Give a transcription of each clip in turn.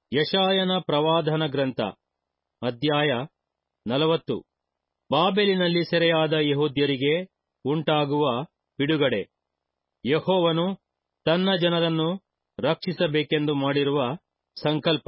ಯೆಶಾಯನ ಪ್ರವಾದನ ಗ್ರಂಥ ಅಧ್ಯಾಯ 40. ಬಾಬೆಲಿನಲ್ಲಿ ಸೆರೆಯಾದ ಯೆಹೂದ್ಯರಿಗೆ ಉಂಟಾಗುವ ಬಿಡುಗಡೆ. ಯೆಹೋವನು ತನ್ನ ಜನರನ್ನು ರಕ್ಷಿಸಬೇಕೆಂದು ಮಾಡಿರುವ ಸಂಕಲ್ಪ.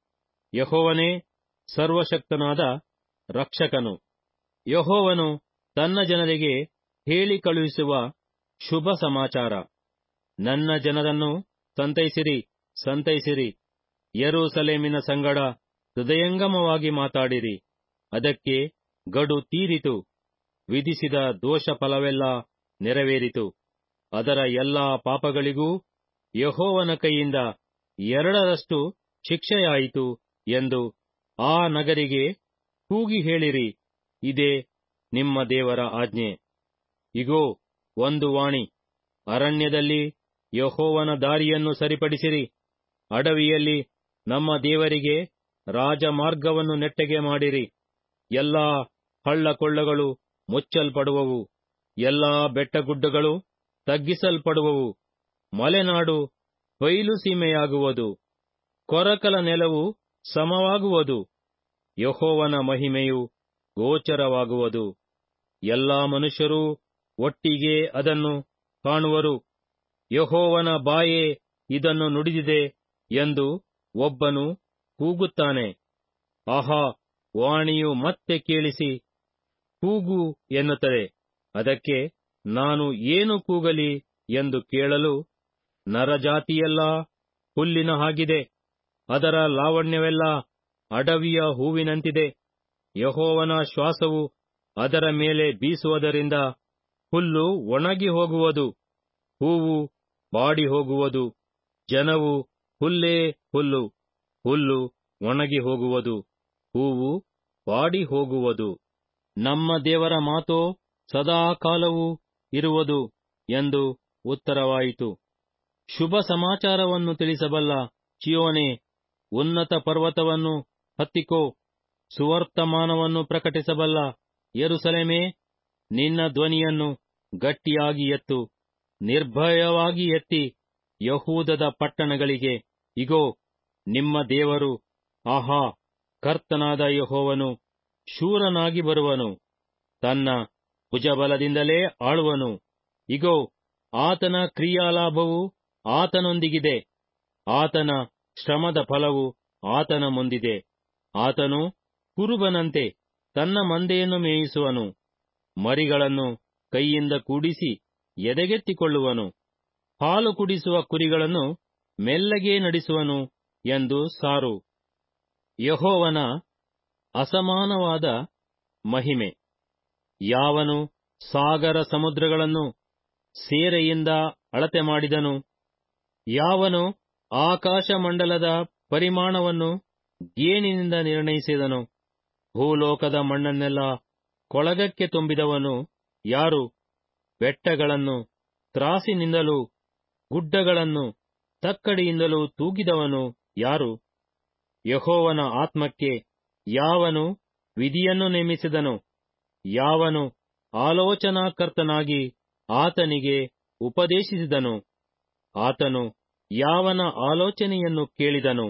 ಯೆಹೋವನೇ ಸರ್ವಶಕ್ತನಾದ ರಕ್ಷಕನು. ಯೆಹೋವನು ತನ್ನ ಜನರಿಗೆ ಹೇಳಿ ಕಳುಹಿಸುವ ಶುಭ ಸಮಾಚಾರ. ನನ್ನ ಜನರನ್ನು ಸಂತೈಸಿರಿ, ಸಂತೈಸಿರಿ. ಯೆರೂಸಲೇಮಿನ ಸಂಗಡ ಹೃದಯಂಗಮವಾಗಿ ಮಾತಾಡಿರಿ. ಅದಕ್ಕೆ ಗಡು ತೀರಿತು, ವಿಧಿಸಿದ ದೋಷ ಫಲವೆಲ್ಲ ನೆರವೇರಿತು. ಅದರ ಎಲ್ಲಾ ಪಾಪಗಳಿಗೂ ಯೆಹೋವನ ಕೈಯಿಂದ 2ರಷ್ಟು ಶಿಕ್ಷೆಯಾಯಿತು ಎಂದು ಆ ನಗರಿಗೆ ಕೂಗಿ ಹೇಳಿರಿ. ಇದೇ ನಿಮ್ಮ ದೇವರ ಆಜ್ಞೆ. ಇಗೋ, ಒಂದು ವಾಣಿ. ಅರಣ್ಯದಲ್ಲಿ ಯೆಹೋವನ ದಾರಿಯನ್ನು ಸರಿಪಡಿಸಿರಿ. ಅಡವಿಯಲ್ಲಿ ನಮ್ಮ ದೇವರಿಗೆ ರಾಜಮಾರ್ಗವನ್ನು ನೆಟ್ಟಗೆ ಮಾಡಿರಿ. ಎಲ್ಲಾ ಹಳ್ಳಕೊಳ್ಳಗಳು ಮುಚ್ಚಲ್ಪಡುವವು, ಎಲ್ಲಾ ಬೆಟ್ಟಗುಡ್ಡಗಳು ತಗ್ಗಿಸಲ್ಪಡುವವು. ಮಲೆನಾಡು ಬಯಲು ಸೀಮೆಯಾಗುವುದು, ಕೊರಕಲ ನೆಲವು ಸಮವಾಗುವುದು. ಯೆಹೋವನ ಮಹಿಮೆಯು ಗೋಚರವಾಗುವುದು. ಎಲ್ಲಾ ಮನುಷ್ಯರೂ ಒಟ್ಟಿಗೆ ಅದನ್ನು ಕಾಣುವರು. ಯೆಹೋವನ ಬಾಯೇ ಇದನ್ನು ನುಡಿದಿದೆ ಎಂದು ಒಬ್ಬನು ಕೂಗುತ್ತಾನೆ. ಆಹಾ, ವಾಣಿಯು ಮತ್ತೆ ಕೇಳಿಸಿ ಕೂಗು ಎನ್ನುತ್ತದೆ. ಅದಕ್ಕೆ ನಾನು ಏನು ಕೂಗಲಿ ಎಂದು ಕೇಳಲು, ನರಜಾತಿಯೆಲ್ಲಾ ಹುಲ್ಲಿನ ಹಾಗಿದೆ, ಅದರ ಲಾವಣ್ಯವೆಲ್ಲ ಅಡವಿಯ ಹೂವಿನಂತಿದೆ. ಯೆಹೋವನ ಶ್ವಾಸವು ಅದರ ಮೇಲೆ ಬೀಸುವುದರಿಂದ ಹುಲ್ಲು ಒಣಗಿ ಹೋಗುವುದು, ಹೂವು ಬಾಡಿ ಹೋಗುವುದು. ಜನವು ಹುಲ್ಲೇ ಹುಲ್ಲು, ಹುಲ್ಲು ಒಣಗಿ ಹೋಗುವುದು, ಹೂವು ಬಾಡಿ ಹೋಗುವುದು. ನಮ್ಮ ದೇವರ ಮಾತೋ ಸದಾಕಾಲವೂ ಇರುವುದು ಎಂದು ಉತ್ತರವಾಯಿತು. ಶುಭ ಸಮಾಚಾರವನ್ನು ತಿಳಿಸಬಲ್ಲ ಚೀಯೋನೇ, ಉನ್ನತ ಪರ್ವತವನ್ನು ಹತ್ತಿಕೋ. ಸುವರ್ತಮಾನವನ್ನು ಪ್ರಕಟಿಸಬಲ್ಲ ಯೆರೂಸಲೇಮೇ, ನಿನ್ನ ಧ್ವನಿಯನ್ನು ಗಟ್ಟಿಯಾಗಿ ಎತ್ತು. ನಿರ್ಭಯವಾಗಿ ಎತ್ತಿ ಯಹೂದದ ಪಟ್ಟಣಗಳಿಗೆ, ಇಗೋ, ನಿಮ್ಮ ದೇವರು, ಆಹಾ, ಕರ್ತನಾದ ಯೆಹೋವನು ಶೂರನಾಗಿ ಬರುವನು. ತನ್ನ ಭುಜಬಲದಿಂದಲೇ ಆಳುವನು. ಇಗೋ, ಆತನ ಕ್ರಿಯಾಲಾಭವು ಆತನೊಂದಿಗಿದೆ, ಆತನ ಶ್ರಮದ ಫಲವು ಆತನ ಮುಂದಿದೆ. ಆತನು ಕುರುಬನಂತೆ ತನ್ನ ಮಂದೆಯನ್ನು ಮೇಯಿಸುವನು, ಮರಿಗಳನ್ನು ಕೈಯಿಂದ ಕೂಡಿಸಿ ಎದೆಗೆತ್ತಿಕೊಳ್ಳುವನು, ಹಾಲು ಕುಡಿಸುವ ಕುರಿಗಳನ್ನು ಮೆಲ್ಲಗೆ ನಡೆಸುವನು ಎಂದು ಸಾರು. ಯೆಹೋವನ ಅಸಮಾನವಾದ ಮಹಿಮೆ. ಯಾವನು ಸಾಗರ ಸಮುದ್ರಗಳನ್ನು ಸೇರೆಯಿಂದ ಅಳತೆ ಮಾಡಿದನು? ಯಾವನು ಆಕಾಶಮಂಡಲದ ಪರಿಮಾಣವನ್ನು ಗೇಣಿನಿಂದ ನಿರ್ಣಯಿಸಿದನು? ಭೂಲೋಕದ ಮಣ್ಣನ್ನೆಲ್ಲ ಕೊಳಗಕ್ಕೆ ತುಂಬಿದವನು ಯಾರು? ಬೆಟ್ಟಗಳನ್ನು ತ್ರಾಸಿನಿಂದಲೂ ಗುಡ್ಡಗಳನ್ನು ತಕ್ಕಡಿಯಿಂದಲೂ ತೂಗಿದವನು ಯಾರು? ಯೆಹೋವನ ಆತ್ಮಕ್ಕೆ ಯಾವನು ವಿಧಿಯನ್ನು ನೇಮಿಸಿದನು? ಯಾವನು ಆಲೋಚನಾಕರ್ತನಾಗಿ ಆತನಿಗೆ ಉಪದೇಶಿಸಿದನು? ಆತನು ಯಾವನ ಆಲೋಚನೆಯನ್ನು ಕೇಳಿದನು?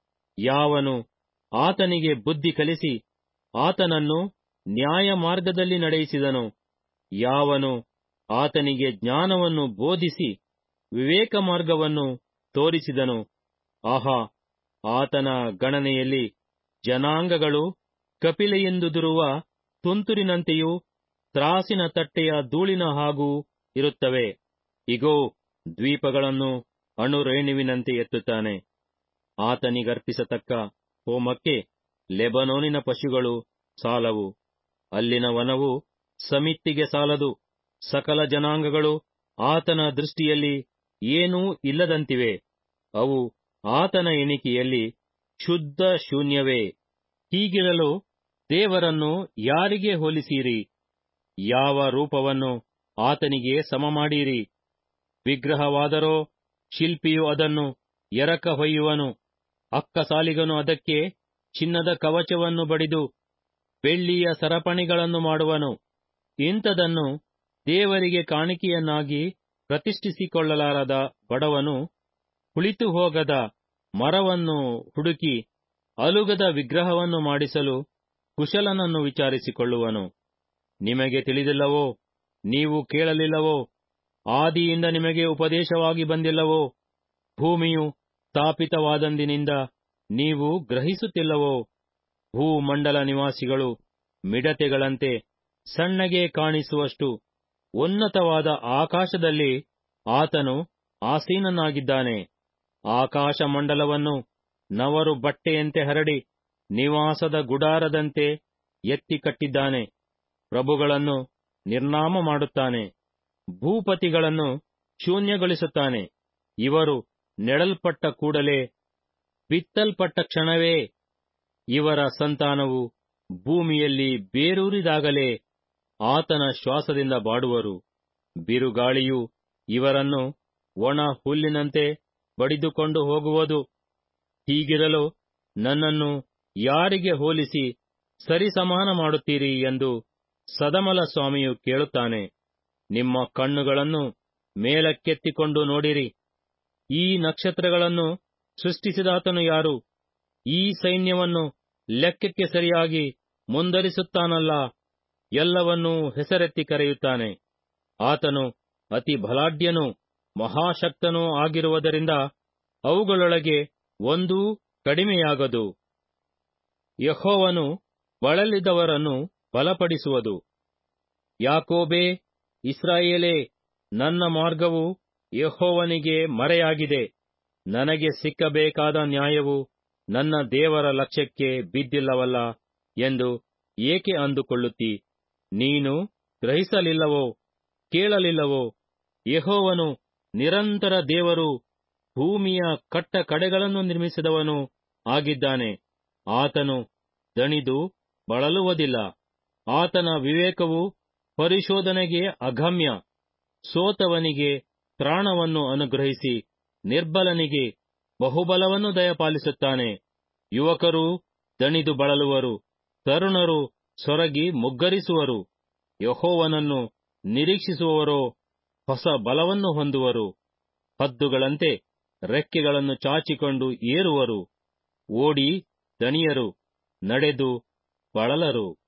ಯಾವನು ಆತನಿಗೆ ಬುದ್ಧಿ ಕಲಿಸಿ ಆತನನ್ನು ನ್ಯಾಯ ಮಾರ್ಗದಲ್ಲಿ ನಡೆಯಿಸಿದನು? ಯಾವನು ಆತನಿಗೆ ಜ್ಞಾನವನ್ನು ಬೋಧಿಸಿ ವಿವೇಕ ಮಾರ್ಗವನ್ನು ತೋರಿಸಿದನು? ಆಹಾ, ಆತನ ಗಣನೆಯಲ್ಲಿ ಜನಾಂಗಗಳು ಕಪಿಲೆಯಿಂದುದುರುವ ತುಂತುರಿನಂತೆಯೂ ತ್ರಾಸಿನ ತಟ್ಟೆಯ ಧೂಳಿನ ಹಾಗೂ ಇರುತ್ತವೆ. ಇಗೋ, ದ್ವೀಪಗಳನ್ನು ಅಣುರೇಣುವಿನಂತೆ ಎತ್ತುತ್ತಾನೆ. ಆತನಿಗರ್ಪಿಸತಕ್ಕ ಹೋಮಕ್ಕೆ ಲೆಬನೋನಿನ ಪಶುಗಳು ಸಾಲವು, ಅಲ್ಲಿನ ವನವು ಸಮಿತ್ತಿಗೆ ಸಾಲದು. ಸಕಲ ಜನಾಂಗಗಳು ಆತನ ದೃಷ್ಟಿಯಲ್ಲಿ ಏನೂ ಇಲ್ಲದಂತಿವೆ. ಅವು ಆತನ ಎಣಿಕೆಯಲ್ಲಿ ಶುದ್ಧ ಶೂನ್ಯವೇ. ಹೀಗಿರಲು ದೇವರನ್ನು ಯಾರಿಗೆ ಹೋಲಿಸಿರಿ? ಯಾವ ರೂಪವನ್ನು ಆತನಿಗೆ ಸಮಮಾಡಿರಿ? ವಿಗ್ರಹವಾದರೋ ಶಿಲ್ಪಿಯು ಅದನ್ನು ಎರಕ ಹೊಯ್ಯುವನು, ಅಕ್ಕಸಾಲಿಗನು ಅದಕ್ಕೆ ಚಿನ್ನದ ಕವಚವನ್ನು ಬಡಿದು ಬೆಳ್ಳಿಯ ಸರಪಣಿಗಳನ್ನು ಮಾಡುವನು. ಇಂಥದನ್ನು ದೇವರಿಗೆ ಕಾಣಿಕೆಯನ್ನಾಗಿ ಪ್ರತಿಷ್ಠಿಸಿಕೊಳ್ಳಲಾರದ ಬಡವನು ಕುಳಿತು ಹೋಗದ ಮರವನ್ನು ಹುಡುಕಿ ಅಲುಗದ ವಿಗ್ರಹವನ್ನು ಮಾಡಿಸಲು ಕುಶಲನನ್ನು ವಿಚಾರಿಸಿಕೊಳ್ಳುವನು. ನಿಮಗೆ ತಿಳಿದಿಲ್ಲವೋ? ನೀವು ಕೇಳಲಿಲ್ಲವೋ? ಆದಿಯಿಂದ ನಿಮಗೆ ಉಪದೇಶವಾಗಿ ಬಂದಿಲ್ಲವೋ? ಭೂಮಿಯು ಸ್ಥಾಪಿತವಾದಂದಿನಿಂದ ನೀವು ಗ್ರಹಿಸುತ್ತಿಲ್ಲವೋ? ಭೂಮಂಡಲ ನಿವಾಸಿಗಳು ಮಿಡತೆಗಳಂತೆ ಸಣ್ಣಗೆ ಕಾಣಿಸುವಷ್ಟು ಉನ್ನತವಾದ ಆಕಾಶದಲ್ಲಿ ಆತನು ಆಸೀನನಾಗಿದ್ದಾನೆ. ಆಕಾಶ ಮಂಡಲವನ್ನು ನವರು ಬಟ್ಟೆಯಂತೆ ಹರಡಿ ನಿವಾಸದ ಗುಡಾರದಂತೆ ಎತ್ತಿ ಕಟ್ಟಿದ್ದಾನೆ. ಪ್ರಭುಗಳನ್ನು ನಿರ್ನಾಮ ಮಾಡುತ್ತಾನೆ, ಭೂಪತಿಗಳನ್ನು ಶೂನ್ಯಗೊಳಿಸುತ್ತಾನೆ. ಇವರು ನೆಡಲ್ಪಟ್ಟ ಕೂಡಲೇ, ಬಿತ್ತಲ್ಪಟ್ಟ ಕ್ಷಣವೇ ಇವರ ಸಂತಾನವು ಭೂಮಿಯಲ್ಲಿ ಬೇರೂರಿದಾಗಲೇ ಆತನ ಶ್ವಾಸದಿಂದ ಬಾಡುವರು. ಬಿರುಗಾಳಿಯು ಇವರನ್ನು ಒಣ ಹುಲ್ಲಿನಂತೆ ಬಡಿದುಕೊಂಡು ಹೋಗುವುದು. ಹೀಗಿರಲು ನನ್ನನ್ನು ಯಾರಿಗೆ ಹೋಲಿಸಿ ಸರಿಸಮಾನ ಮಾಡುತ್ತೀರಿ ಎಂದು ಸದಮಲ ಸ್ವಾಮಿಯು ಕೇಳುತ್ತಾನೆ. ನಿಮ್ಮ ಕಣ್ಣುಗಳನ್ನು ಮೇಲಕ್ಕೆತ್ತಿಕೊಂಡು ನೋಡಿರಿ. ಈ ನಕ್ಷತ್ರಗಳನ್ನು ಸೃಷ್ಟಿಸಿದಾತನು ಯಾರು? ಈ ಸೈನ್ಯವನ್ನು ಲೆಕ್ಕಕ್ಕೆ ಸರಿಯಾಗಿ ಮುಂದರಿಸುತ್ತಾನಲ್ಲ. ಎಲ್ಲವನ್ನೂ ಹೆಸರೆತ್ತಿ ಕರೆಯುತ್ತಾನೆ. ಆತನು ಅತಿ ಬಲಾಢ್ಯನೂ ಮಹಾಶಕ್ತನೂ ಆಗಿರುವುದರಿಂದ ಅವುಗಳೊಳಗೆ ಒಂದೂ ಕಡಿಮೆಯಾಗದು. ಯೆಹೋವನು ಬಳಲಿದವರನ್ನು ಬಲಪಡಿಸುವುದು. ಯಾಕೋಬೇ, ಇಸ್ರಾಯೇಲೇ, ನನ್ನ ಮಾರ್ಗವು ಯೆಹೋವನಿಗೆ ಮರೆಯಾಗಿದೆ. ನನಗೆ ಸಿಕ್ಕಬೇಕಾದ ನ್ಯಾಯವು ನನ್ನ ದೇವರ ಲಕ್ಷ್ಯಕ್ಕೆ ಬಿದ್ದಿಲ್ಲವಲ್ಲ ಎಂದು ಏಕೆ ಅಂದುಕೊಳ್ಳುತ್ತೀ? ನೀನು ಗ್ರಹಿಸಲಿಲ್ಲವೋ? ಕೇಳಲಿಲ್ಲವೋ? ಯೆಹೋವನು ನಿರಂತರ ದೇವರು, ಭೂಮಿಯ ಕಟ್ಟ ಕಡೆಗಳನ್ನು ನಿರ್ಮಿಸಿದವನು ಆಗಿದ್ದಾನೆ. ಆತನು ದಣಿದು ಬಳಲುವುದಿಲ್ಲ. ಆತನ ವಿವೇಕವು ಪರಿಶೋಧನೆಗೆ ಅಗಮ್ಯ. ಸೋತವನಿಗೆ ತ್ರಾಣವನ್ನು ಅನುಗ್ರಹಿಸಿ ನಿರ್ಬಲನಿಗೆ ಬಹುಬಲವನ್ನು ದಯಪಾಲಿಸುತ್ತಾನೆ. ಯುವಕರು ದಣಿದು ಬಳಲುವರು, ತರುಣರು ಸೊರಗಿ ಮುಗ್ಗರಿಸುವರು. ಯೆಹೋವನನ್ನು ನಿರೀಕ್ಷಿಸುವವರೋ ಹೊಸ ಬಲವನ್ನು ಹೊಂದುವರು. ಹದ್ದುಗಳಂತೆ ರೆಕ್ಕೆಗಳನ್ನು ಚಾಚಿಕೊಂಡು ಏರುವರು. ಓಡಿ ದಣಿಯರು, ನಡೆದು ಬಳಲರು.